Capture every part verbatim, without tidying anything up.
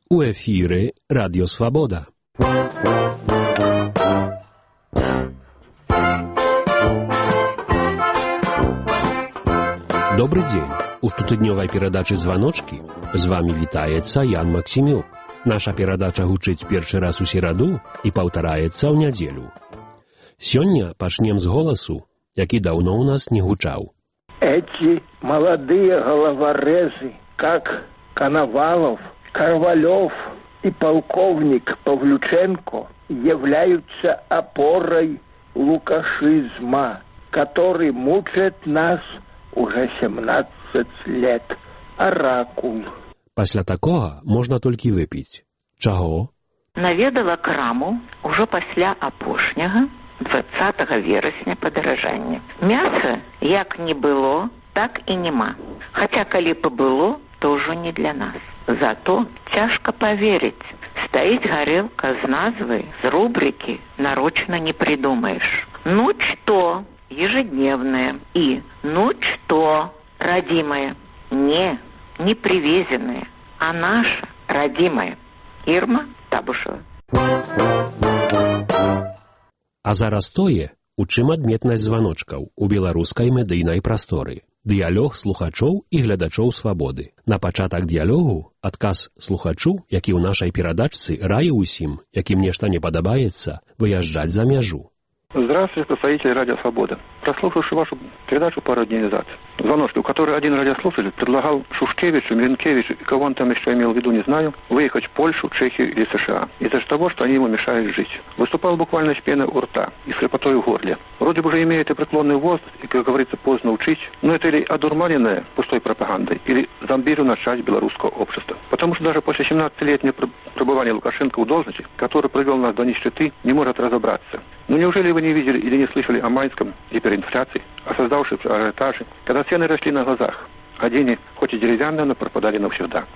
У эфире Радио Свобода. Добрый день. У штотыднёвай перадачы «Званочки» з вами вітаецца Ян Максімюк. Наша перадача гучыць першы раз у сераду і паўтараецца ў нядзелю. Сёння пачнем з голасу, які даўно ў нас не гучаў. Эти молодые головорезы, как Коновалов, Карвалев и полковник Павлюченко, являются опорой лукашизма, который мучает нас уже семнадцать лет. Оракул. Пасля такога можна толькі выпіць. Чаго? Наведала краму ўжо пасля апошняга двадцатага верасня падаражання. Мяса як не было, так і нема. Хаця калі б было, то ўжо не для нас. Зато цяжка поверить. Стоит горелка с назвой, с рубрики «Нарочно не придумаешь». Ну что, ежедневное. И ну что, родимое. Не, не привезенное, а наше, родимое. Ирма Табушева. А зараз тое, у чым адметнасць званочкаў у беларускай медыйнай прасторы. Дыялог слухачоў і глядачоў свабоды. На пачатак дыялогу адказ слухачу, які ў нашай перадачцы раіў усім, якім нешта не падабаецца, выязджаць за мяжу. Здравствуйте, представители Радио Свобода. Прослушавший вашу передачу пару дней назад, звоночки, у которой один радиослушатель предлагал Шушкевичу, Миленкевичу и кого он там еще имел в виду, не знаю, выехать в Польшу, Чехию или США из-за того, что они ему мешают жить. Выступал буквально с пеной у рта и с хрипотой в горле. Вроде бы уже имеет и преклонный возраст, и, как говорится, поздно учить, но это или одурманенное пустой пропагандой, или зомбирую на часть белорусского общества. Потому что даже после семнадцатилетнего пребывания Лукашенко в должности, который привел нас до нищеты, не может разобраться. Ну неужели вы не видели или не слышали о майском гиперинфляции, о создавшемся ажиотаже, когда цены росли на глазах, а деньги, хоть и деревянные, но пропадали навсегда?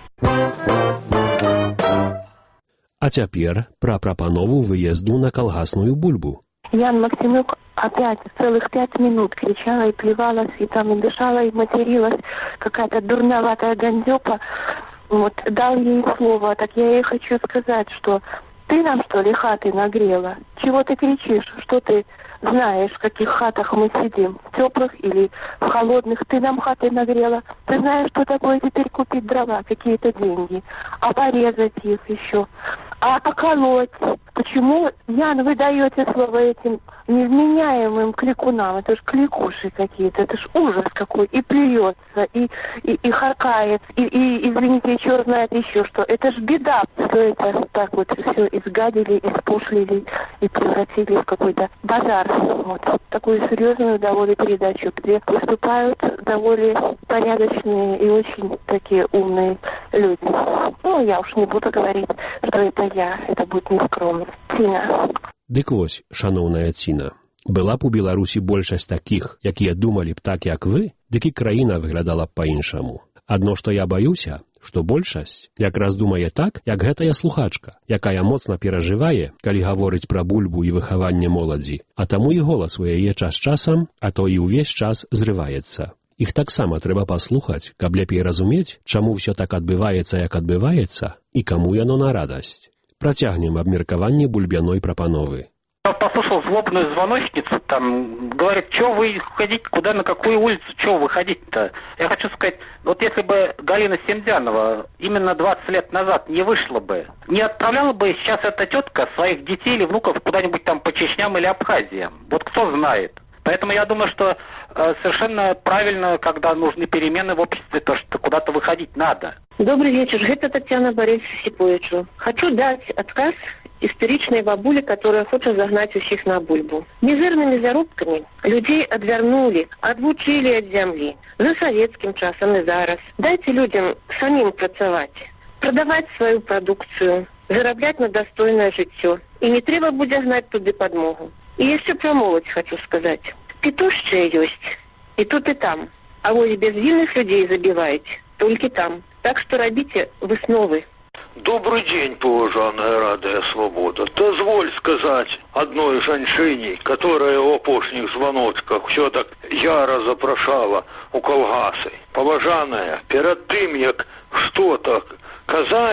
А цяпер пра прапанову выезду на калгасную бульбу. Ян Максимюк опять целых пять минут кричала и плевалась, и там и дышала, и материлась. Какая-то дурноватая гандёпа. Вот, дал ей слово, так я ей хочу сказать, что ты нам, что ли, хаты нагрела? Чего ты кричишь? Что ты знаешь, в каких хатах мы сидим? В теплых или в холодных? Ты нам хаты нагрела? Ты знаешь, что такое теперь купить дрова, какие-то деньги? А порезать их еще? А поколоть? Почему, Ян, вы даете слово этим невменяемым кликунам? Это ж кликуши какие-то, это ж ужас какой. И плюется, и, и, и харкает, и, и, извините, черт знает еще что. Это ж беда, что это так вот все изгадили, испошлили и превратили в какой-то базар. Вот. Такую серьезную довольно передачу, где выступают довольно порядочные и очень такие умные люди. Ну, я уж не буду говорить, что это я, это будет нескромно. Тина. Дык вось, шаноўная Ціна, была б у Беларусі большасць такіх, якія думалі б так, як вы, дык і краіна выглядала б па-іншаму. Адно, што я баюся, што большасць якраз думае так, як гэтая слухачка, якая моцна перажывае, калі гаворыць пра бульбу і выхаванне моладзі, а таму і голас у яе час-часам, а то і ўвесь час зрываецца. Іх таксама трэба паслухаць, каб лепей разумець, чаму ўсё так адбываецца, як адбываецца, і каму яно на радасць. Працягнем абмеркаванне бульбяной прапановы. Послушал злобную звоночницу, там, говорит, что вы ходите, куда, на какую улицу, что вы ходите-то? Я хочу сказать, вот если бы Галина Семдянова именно двадцать лет назад не вышла бы, не отправляла бы сейчас эта тетка своих детей или внуков куда-нибудь там по Чечням или Абхазиям. Вот кто знает. Поэтому я думаю, что э, совершенно правильно, когда нужны перемены в обществе, то что куда-то выходить надо. Добрый вечер, это Татьяна Борис Сиповичу. Хочу дать отказ истеричной бабуле, которая хочет загнать усіх на бульбу. Мизерными зарубками людей отвернули, отлучили от земли. За советским часом и зараз. Дайте людям самим працевать, продавать свою продукцию, зараблять на достойное житье. И не треба будет гнать туды подмогу. И еще про молодь хочу сказать. Петушчая есть и тут, и там. А вы безвинных людей забиваете только там. Так что робите высновы. Добрый день, поважанная Радио Свобода. Дозволь сказать одной женщине, которая в опошних звоночках все так яро запрошала у колгасы. Поважанная, перед тем, як что-то казать,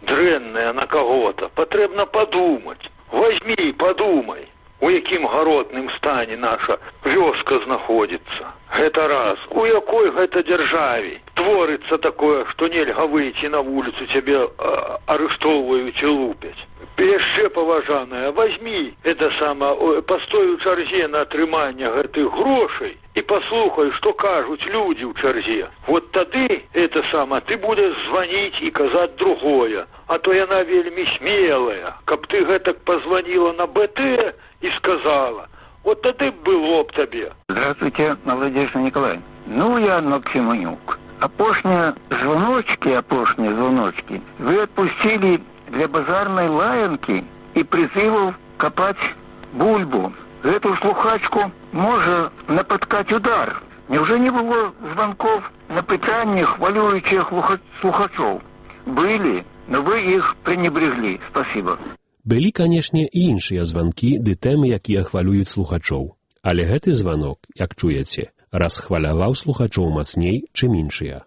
дрэнная на кого-то, патрэбна падумаць. Возьми, подумай, у якім гаротным стане наша вёска знаходзіцца. Гэта раз. У якой гэта дзяржаве творыцца такое, што нельга выйти на вуліцу, цябе а, арыштоўваюць і лупяць. Яшчэ, паважаная, возьми это сама, постой у чарзе на атрыманне гэтых грошай і паслухай, што кажуць людзі ў чарзе. Вот тады это сама ты будзеш званіць і казаць другое, а то яна вельмі смелая, каб ты гэтак позвонила на бэ тэ и сказала. Вот тады было б табе. Здравствуйте, Надежда Николаевна. Ну, я Максимонюк. Апошние звоночки, апошние звоночки вы отпустили для базарной лаянки и призывов копать бульбу. Эту слухачку может напаткать удар. Неужели не было звонков на питание хвалюющих слухачов? Были, но вы их пренебрегли. Спасибо. Былі, канешне, і іншыя званкі ды тэмы, якія хвалююць слухачоў. Але гэты званок, як чуеце, расхваляваў слухачоў мацней, чым іншыя.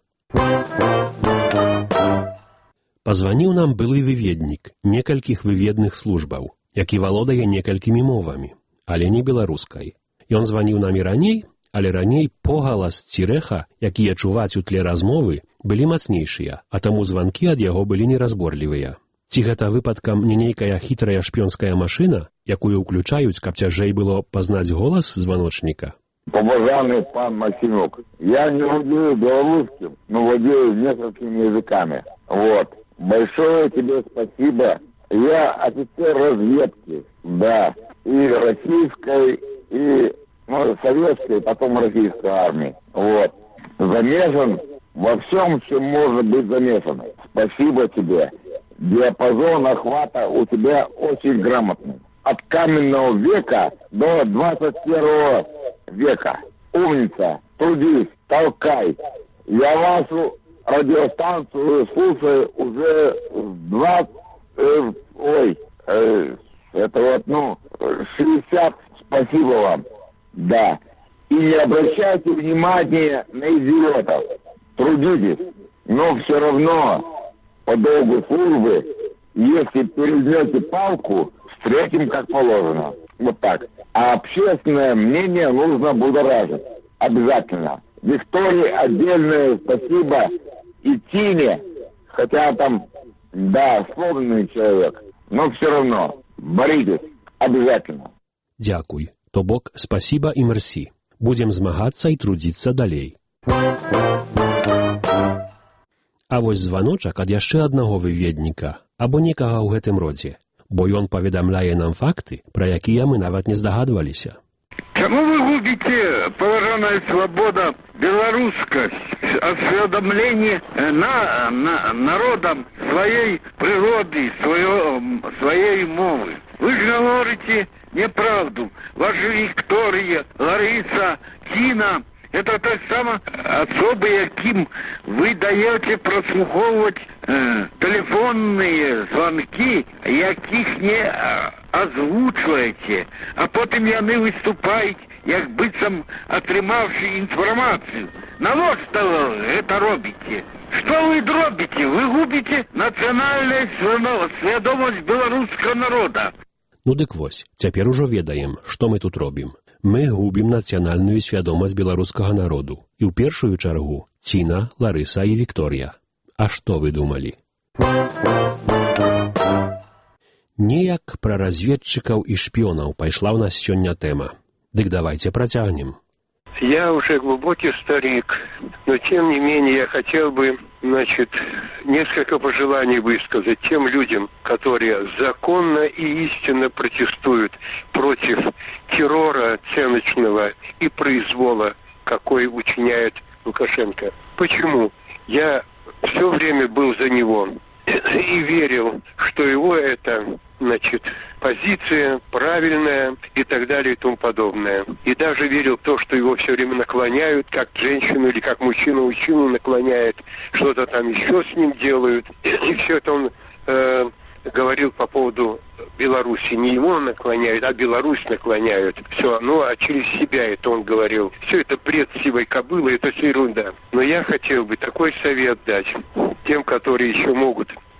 Пазваніў нам былы выведнік некалькіх выведных службаў, які валодае некалькімі мовамі, але не беларускай. Ён званіў нам і раней, але раней погалас ці рэха, якія чуваць у тле размовы, былі мацнейшыя, а таму званкі ад яго былі неразборлівыя. Ці гэта выпадкам не нейкая хітрая шпіёнская машына, якую ўключаюць, каб цяжэй было пазнаць голас званочніка? Поважанный пан Максимюк, я не владею белорусским, но владею несколькими языками. Вот. Большое тебе спасибо. Я офицер разведки, да, и российской, и ну, советской, потом российской армии. Вот. Замешан во всем, чем можно быть замешан. Спасибо тебе. Диапазон охвата у тебя очень грамотный. От каменного века до двадцать первого века. Умница, трудись, толкай. Я вашу радиостанцию слушаю уже два... Э, ой, э, это вот, ну, шестьдесят. Спасибо вам. Да. И не обращайте внимания на идиотов. Трудитесь. Но все равно... По долгу службы, если перейдете палку, встретим как положено. Вот так. А общественное мнение нужно будоражить. Обязательно. Виктории отдельное спасибо. И Тине, хотя там, да, сложный человек, но все равно боритесь. Обязательно. Дякуй. То бок, спасибо и мерси. Будем змагацца и трудиться далей. А вось званочак ад яшчэ аднаго выведніка, або некага ў гэтым родзе, бо ён паведамляе нам факты, пра якія мы нават не здагадваліся. Чаму вы губите, поважаная свобода, белорусскость, осведомление на, на, народом своей природы, своего, своей мовы? Вы же говорите неправду. Ваши Виктория, Лариса, Тина... Это так само особо, яким вы даете прослуховывать э, телефонные звонки, яких не э, озвучиваете, а потом яны выступають, як быццам атрымавши информацию. Навошта это робите? Что вы дробите? Вы губите национальную свядомость белорусского народа. Ну дык вось, цяпер ужо ведаем, што мы тут робім. Мы губім нацыянальную свядомасць беларускага народу. І ў першую чаргу Ціна, Ларыса і Вікторія. А што вы думалі? Неяк пра разведчыкаў і шпіёнаў пайшла ў нас сёння тэма. Дык давайте працягнем. Я уже глубокий старик, но тем не менее я хотел бы, значит, несколько пожеланий высказать тем людям, которые законно и истинно протестуют против террора ценочного и произвола, какой учиняет Лукашенко. Почему? Я все время был за него и верил, что его это, значит, позиция правильная и так далее и тому подобное. И даже верил в то, что его все время наклоняют, как женщину или как мужчина мужчину наклоняет, что-то там еще с ним делают. И все это он э, говорил по поводу Беларуси. Не его наклоняют, а Беларусь наклоняют. Все, ну а через себя это он говорил. Все это бред сивой кобылы, это все ерунда. Но я хотел бы такой совет дать тем, которые еще могут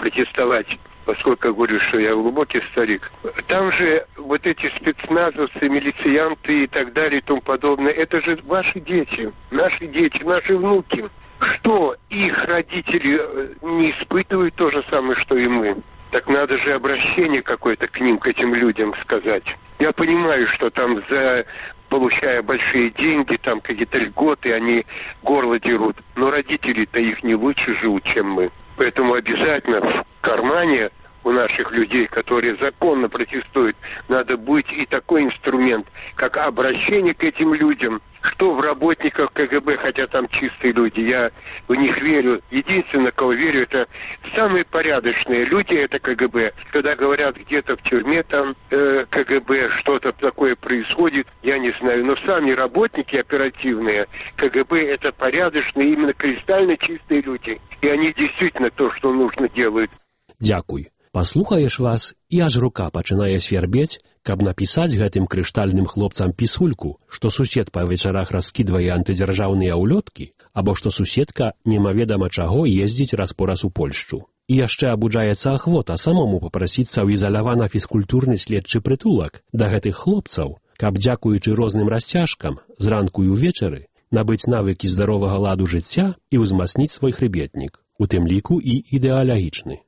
протестовать, поскольку я говорю, что я глубокий старик. Там же вот эти спецназовцы, милицианты и так далее и тому подобное, это же ваши дети, наши дети, наши внуки. Что их родители не испытывают то же самое, что и мы? Так надо же обращение какое-то к ним, к этим людям сказать. Я понимаю, что там, за, получая большие деньги, там какие-то льготы, они горло дерут. Но родители-то их не лучше живут, чем мы. Поэтому обязательно в кармане у наших людей, которые законно протестуют, надо быть и такой инструмент, как обращение к этим людям. Что в работниках КГБ, хотя там чистые люди, я в них верю. Единственное, кого верю, это самые порядочные люди, это КГБ. Когда говорят, где-то в тюрьме там э, КГБ, что-то такое происходит, я не знаю. Но сами работники оперативные КГБ, это порядочные, именно кристально чистые люди. И они действительно то, что нужно, делают. Дякуй. Паслухаеш вас, і аж рука пачынае свярбець, каб напісаць гэтым крыштальным хлопцам пісульку, што сусед па вечарах раскідвае антыдзяржаўныя ўлёткі, або што суседка немаведама чаго ездзіць раз-пораз у Польшчу. І яшчэ абуджаецца ахвота самому папрасіцца ў ізалявана-фізкультурны следчы прытулак да гэтых хлопцаў, каб, дзякуючы розным расцяжкам, зранку і ўвечары, набыць навыкі здаровага ладу жыцця і ўзмацніць свой хребетнік, у тым ліку і ідэалагічны.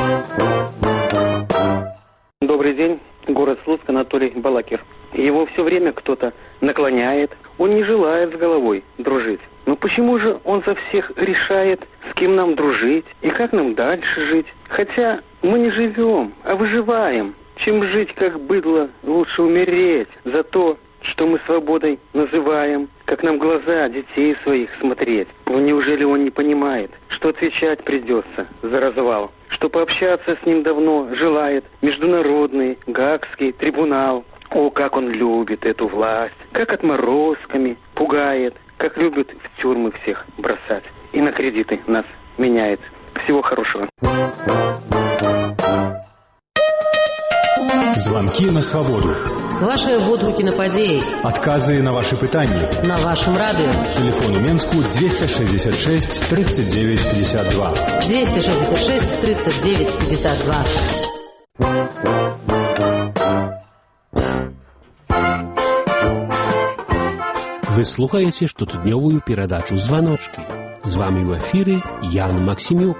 Добрый день, город Слуцк, Анатолий Балакир. Его все время кто-то наклоняет, он не желает с головой дружить. Но почему же он за всех решает, с кем нам дружить и как нам дальше жить? Хотя мы не живем, а выживаем. Чем жить как быдло, лучше умереть за то, что мы свободой называем, как нам глаза детей своих смотреть. Но неужели он не понимает, что отвечать придется за развал, что пообщаться с ним давно желает Международный Гаагский трибунал. О, как он любит эту власть, как отморозками пугает, как любит в тюрьмы всех бросать и на кредиты нас меняет. Всего хорошего. Звонки на свободу. Ваши водгукі на падзеі. Адказы на ваши пытанні. На вашем радио. Телефон у Менску двести шестьдесят шесть тридцать девять пятьдесят два. двести шестьдесят шесть тридцать девять пятьдесят два. Вы слухаете штотыднёвую перадачу «Звоночки». З вами в эфире Ян Максимюк.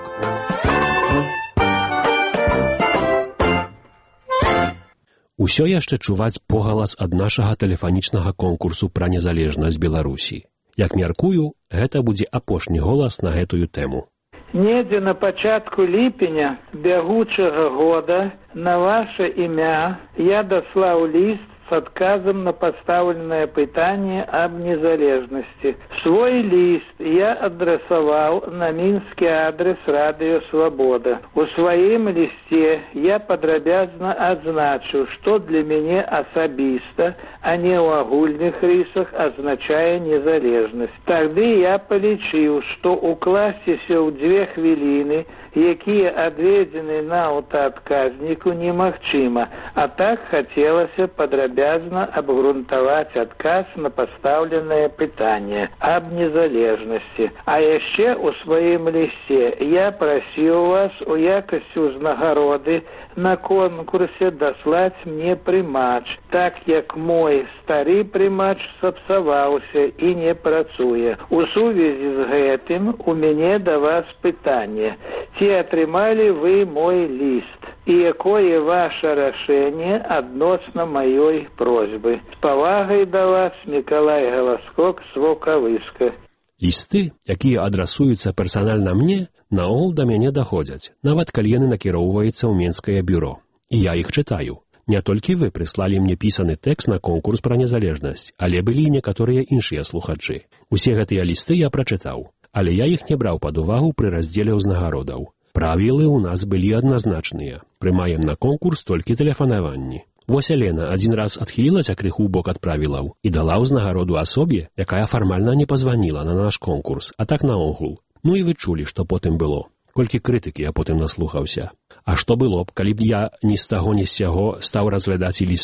Усё яшчэ чуваць погалас ад нашага тэлефанічнага конкурсу пра незалежнасць Беларусі. Як мяркую, гэта будзе апошні голас на гэтую тэму. Недзе на пачатку ліпеня бягучага года на ваше імя я даслаў ліст с отказом на поставленное пытание об незалежности. Свой лист я адресовал на минский адрес «Радио Свобода». У своем листе я подробязно отзначил, что для меня особисто, а не у агульных рисах, означает незалежность. Тогда я полічил, что укласціся ў две хвилины, якія адведзены на аўтаадказніку, немагчыма, а так хацелася падрабязна абгрунтаваць адказ на пастаўленае пытанне аб незалежнасці. А яшчэ ў сваім лісце я прасіў вас у якасці ўзнагароды на конкурсе даслаць мне прымач, так як мой стары прымач сапсаваўся і не працуе. У сувязі з гэтым у мяне да вас пытанне. Ці атрымалі вы мой ліст? І якое ваше рашэнне адносна маёй просьбы? З павагай да вас, Мікалай Галаскок з Ваўкавыска. Лісты, якія адрасуюцца персанальна мне, наогул да мяне даходзяць, нават калі яны накіроўваюцца ў Менскае бюро. І я іх чытаю. Не толькі вы прыслалі мне пісаны тэкст на конкурс пра незалежнасць, але былі і некаторыя іншыя слухачы. Усе гэтыя лісты я прачытаў, але я іх не браў пад увагу пры раздзеле ўзнагародаў. Правілы ў нас былі адназначныя. Прымаем на конкурс толькі тэлефанаванні. Вось Алена адзін раз адхілілася крыху ў бок ад правілаў і дала ўзнагароду асобе, якая фармальна не пазваніла на наш конкурс, а так наогул. Ну і вы чулі, што потым было. Колькі крытыкі я потым наслухаўся. А што было б, калі б я ні з таго ні з сяго стаў разглядаць і лісты,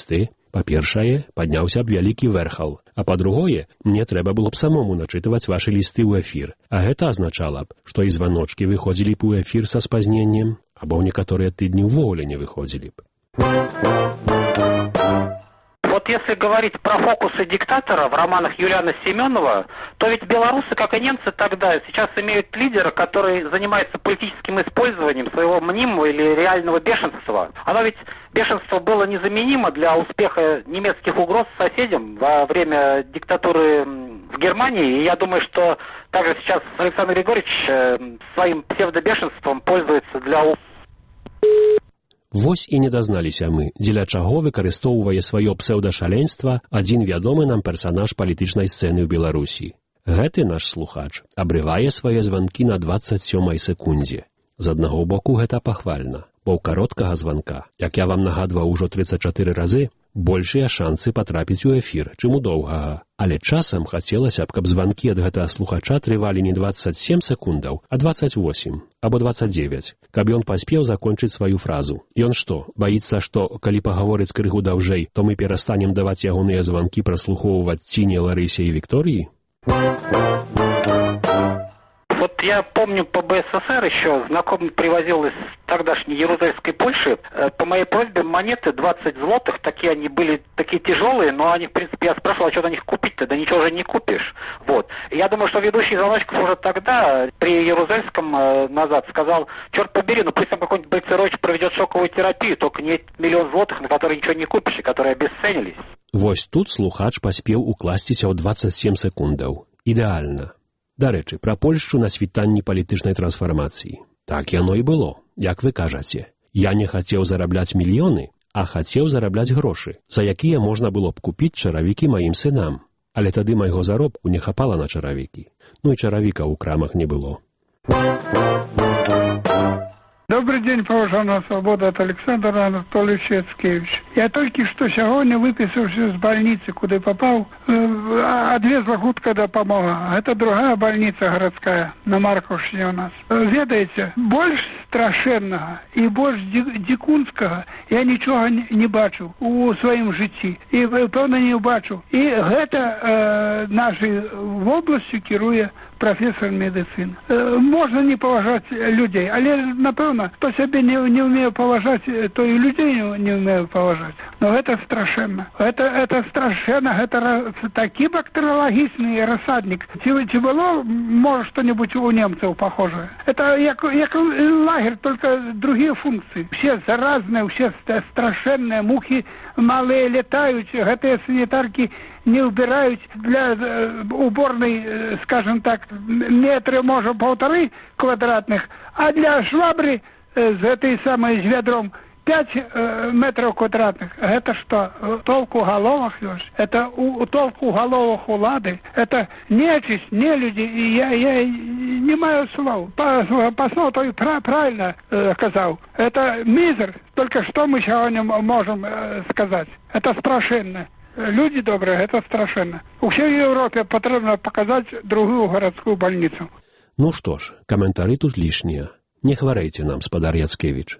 Па-першае, падняўся б вялікі вэрхал, а па-другое, мне трэба было б самому начытваць вашы лісты ў эфір, а гэта азначала б, што і званочкі выходзілі б у эфір са спазненнем, або ў некаторыя тыдні ўвогуле не выходзілі б. Вот если говорить про фокусы диктатора в романах Юлиана Семенова, то ведь белорусы, как и немцы тогда, сейчас имеют лидера, который занимается политическим использованием своего мнимого или реального бешенства. Оно ведь, бешенство было незаменимо для успеха немецких угроз соседям во время диктатуры в Германии. И я думаю, что также сейчас Александр Григорьевич своим псевдобешенством пользуется для... Вось і не дазналіся мы, дзеля чаго выкарыстоўвае сваё псеўдашаленства адзін вядомы нам персанаж палітычнай сцэны ў Беларусі. Гэты наш слухач абрывае свае званкі на дваццаць сёмай секундзе. З аднаго боку гэта пахвальна, бо ў кароткага званка, як я вам нагадваў ужо трыццаць чатыры разы, большыя шансы патрапіць у эфір, чым у доўгага. Але часам хацелася б, каб званкі ад гэтага слухача трывалі не дваццаць сем секундаў, а дваццаць восем або дваццаць дзевяць, каб ён паспеў закончыць сваю фразу. Ён што, баіцца, што, калі пагаворыць крыху даўжэй, то мы перастанем даваць ягоныя званкі праслухоўваць Ціне, Ларысе і Вікторыі? Вот я помню, по Бэ Эс Эс Эр еще знакомый привозил из тогдашней Ярузельской Польши по моей просьбе монеты двадцать злотых, такие они были, такие тяжелые, но они, в принципе, я спрашивал, а что на них купить-то, да ничего уже не купишь. Вот. И я думаю, что ведущий Звоночков уже тогда при Ярузельском э, назад сказал, черт побери, ну пусть там какой-нибудь Бойцерович проведет шоковую терапию, только не миллион злотых, на которые ничего не купишь и которые обесценились. Вось тут слухач паспеў укласціся ў дваццаць сем секундаў. Ідэальна. Дарэчы, пра Польшчу на світанні палітычнай трансфармацыі. Так яно і было, як вы кажаце. Я не хацеў зарабляць мільёны, а хацеў зарабляць грошы, за якія можна было б купіць чаравікі маім сынам. Але тады майго заробку не хапала на чаравікі. Ну і чаравіка ў крамах не было. Добрый день, поважанная свобода, от Александр Анатольевич Яцкевич. Я только что сегодня выписался с больницы, куда попал, отвезла худка допомога. Это другая больница городская, на Марковщине у нас. Ведаете, больше страшенного и больше дикунского я ничего не бачу у своем житті. И, певно, не бачу. И это э, нашей областью керує професор медицины. Э, можно не поважать людей, але, напевно, хто себе не, не вміє поважати, то і людей не, не вміє поважати. Но это страшенно. Это, это страшенно. Это такий бактериологічний розсадник. Чи, чи було, може, что-нибудь у немцев похоже? Это як, як лагерь, только другие функции. Все заразные, все страшенные, мухи малые летают, гэтые санитарки не убирают для э, уборной, э, скажем так, метры, может, полторы квадратных, а для швабры э, с этой самой, с ведром пять э, метров квадратных. Это что, толку головах? Это у, у толку головах улады? Это нечисть, не люди. И я, я не маю слов. Посол то и правильно э, сказал. Это мизер. Только что мы сегодня можем э, сказать. Это страшенно. Люди добрые, это страшенно. У всей Европе потрібно показать другую городскую больницу. Ну что ж, комментарии тут лишние. Не хворайте нам, спадар Яцкевич.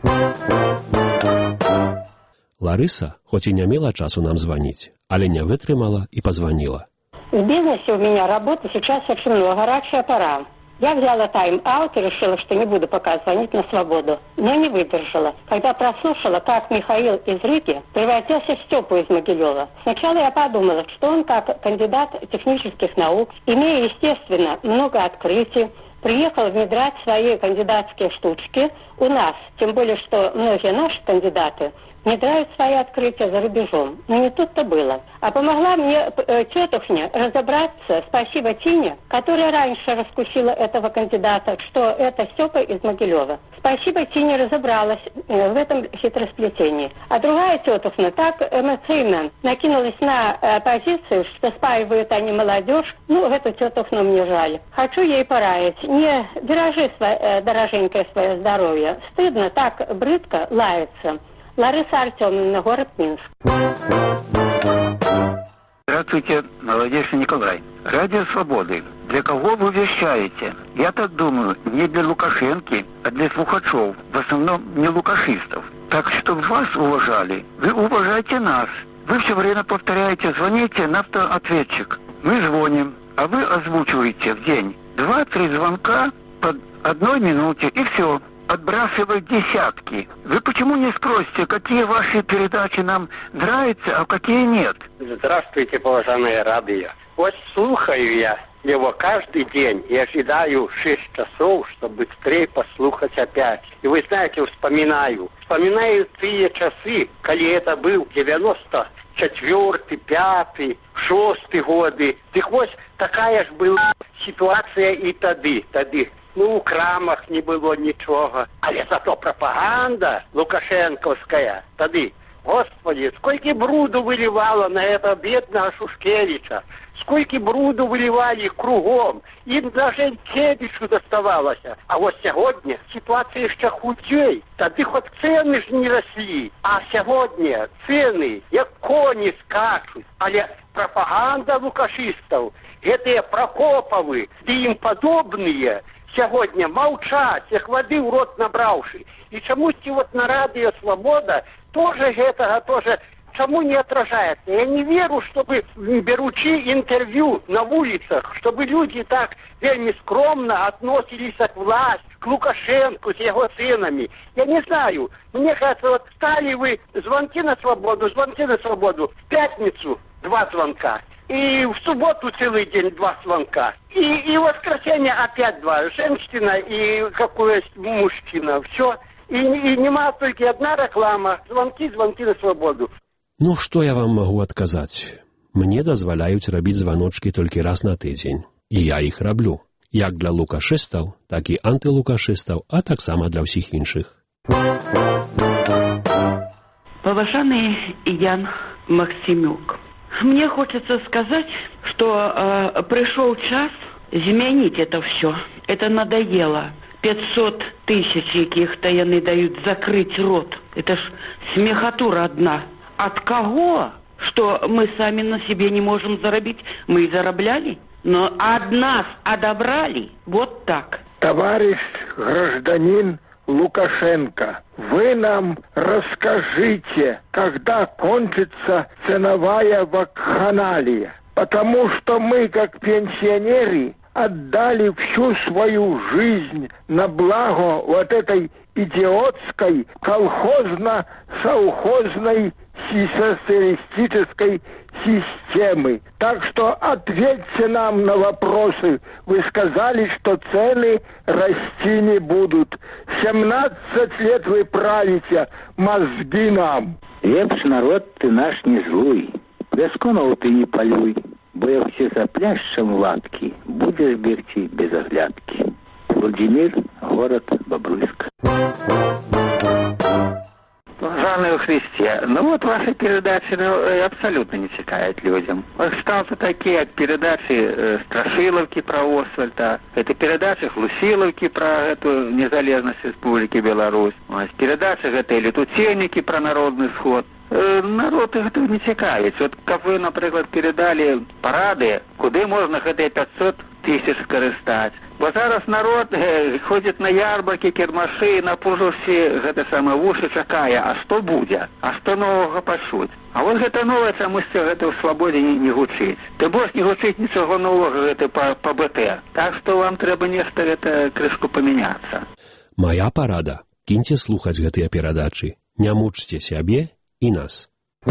Ларыса, хоть и не имела часу нам звонить, але не вытрымала и позвонила. В бизнесе у меня работы сейчас очень много, горячая пора. Я взяла тайм-аут и решила, что не буду пока звонить на свободу, но не выдержала. Когда прослушала, как Михаил из Риги превратился в Степу из Могилева, сначала я подумала, что он, как кандидат технических наук, имея, естественно, много открытий, приехал внедрять свои кандидатские штучки у нас, тем более, что многие наши кандидаты внедряют свои открытия за рубежом. Но не тут-то было. А помогла мне э, тетушня разобраться, спасибо Тине, которая раньше раскусила этого кандидата, что это Степа из Могилева. Спасибо Тине разобралась э, в этом хитросплетении. А другая тетушня так эмоционально накинулась на э, позицию, что спаивают они молодежь. Ну, эту тетушну мне жаль. Хочу ей пораять. Не дорожи свое, э, дороженькое свое здоровье. Стыдно так брыдко лаяться. Лариса Артемовна, город Минск. Здравствуйте, молодейший Николай. Радио Свободы. Для кого вы вещаете? Я так думаю, не для Лукашенки, а для слухачев, в основном не лукашистов. Так, чтобы вас уважали, вы уважайте нас. Вы все время повторяете, звоните на автоответчик. Мы звоним, а вы озвучиваете в день два-три звонка по одной минуте, и все. Отбрасывать десятки. Вы почему не спросите, какие ваши передачи нам нравятся, а какие нет? Здравствуйте, уважаемые радио. Вот слухаю я его каждый день и ожидаю шесть часов, чтобы быстрее послушать опять. И вы знаете, вспоминаю. Вспоминаю те часы, когда это был девяносто четвертый, пятый, шестый годы. Так вот, такая ж была ситуация и тады, тады. Ну, у крамах не было ничего. Але зато пропаганда лукашенковская тады. Господи, сколько бруду выливало на этого бедного Шушкевича. Сколько бруду выливали кругом. Им даже Кевичу доставалось. А вот сегодня ситуация еще худей. Тады хоть цены ж не росли. А сегодня цены, як кони скачут. Але пропаганда лукашистов, это Прокоповы, да им подобные, сегодня молчать, их воды в рот набравши. И чему-то вот на радио «Свобода» тоже этого тоже, чему не отражается. Я не верю, чтобы, беручи интервью на улицах, чтобы люди так вельми скромно относились к власти, к Лукашенко с его сынами. Я не знаю. Мне кажется, вот стали вы звонки на «Свободу», звонки на «Свободу», в пятницу два звонка. И в субботу целый день два звонка. И, и в воскресенье опять два. Женщина и какой-то мужчина. Все. И, и нема только одна реклама. Звонки, звонки на «Свободу». Ну, што я вам магу адказаць? Мне дазваляюць рабіць званочкі толькі раз на тыдзень. І я іх раблю. Як для лукашыстаў, так і антылукашыстаў, а таксама для ўсіх іншых. Поважанный Ян Максимюк, мне хочется сказать, что э, пришел час изменить это все. Это надоело. пятьсот тысяч каких-то яны дают закрыть рот. Это ж смехотура одна. От кого? Что мы сами на себе не можем заработать? Мы и заробляли, но от нас одобрали. Вот так. Товарищ гражданин Лукашенко, вы нам расскажите, когда кончится ценовая вакханалия, потому что мы, как пенсионеры, отдали всю свою жизнь на благо вот этой идиотской колхозно-совхозной социалистической системы. Так что ответьте нам на вопросы. Вы сказали, что цены расти не будут. семнадцать лет вы правите, мозги нам. Лепш народ ты наш не злуй, бесконов ты не полюй, бо як все запляшем латки, будешь бегти без оглядки. Владимир, город Бобруйск. Жанны в Христе, ну вот ваши передачи ну, абсолютно не цікавят людям. Стали такие от передачи э, Страшиловки про Освальда, это передачи Хлусиловки про эту незалежность Республики Беларусь, передачи это Летутенники про Народный сход. Э, народ их не цікавить. Вот как вы, например, передали парады, куда можно эти пятьсот тысяч скористать. Бо зараз народ э, ходит на ярмарки, кірмаши, на пужусі, гэта самое вуши чакае, а что будет? А что нового пачуць? А вот гэта новое чамусь гэта в свободе не, не гучыць. Ты больш не гучыць нічого нового гэта по, по БТ. Так что вам трэба нешта гэта крышку поменяться. Моя парада. Киньте слухаць гэтыя перадачы. Не мучьте сябе и нас.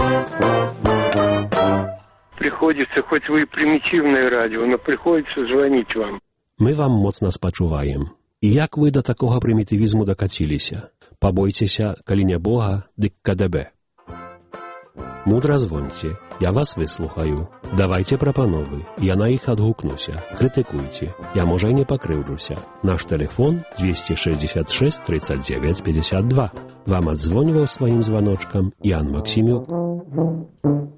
Приходится, хоть вы и примитивное радио, но приходится звонить вам. Мы вам моцна спачуваем. І як вы да такога прымітывізму дакаціліся? Пабойцеся, калі не Бога, дык КДБ. Мудра звоньце, я вас выслухаю. Давайте прапановы, я на іх адгукнуся. Крытыкуйце, я можа і не пакрыўджуся. Наш тэлефон двести шестьдесят шесть тридцать девять пятьдесят два. Вам адзвоньваў сваім званочкам Ян Максимюк.